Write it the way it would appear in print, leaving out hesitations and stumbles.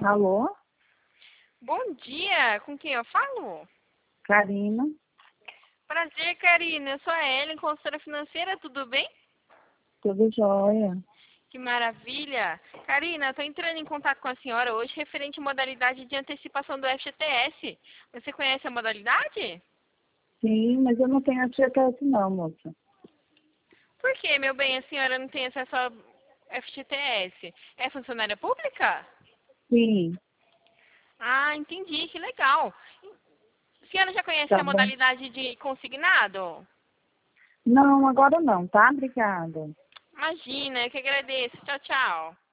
Alô? Bom dia, com quem eu falo? Karina? Prazer, Karina. Eu sou a Ellen, consultora financeira, tudo bem? Tudo jóia? Que maravilha. Karina, estou entrando em contato com a senhora hoje referente à modalidade de antecipação do FGTS. Você conhece a modalidade? Sim, mas eu não tenho FGTS não, moça. Por que, meu bem, a senhora não tem acesso ao FGTS? É funcionária pública? Sim, Ah, entendi, que legal. A senhora já conhece tá a bom. modalidade de consignado? Não, agora não, tá? Obrigada. Imagina, eu que agradeço. Tchau, tchau.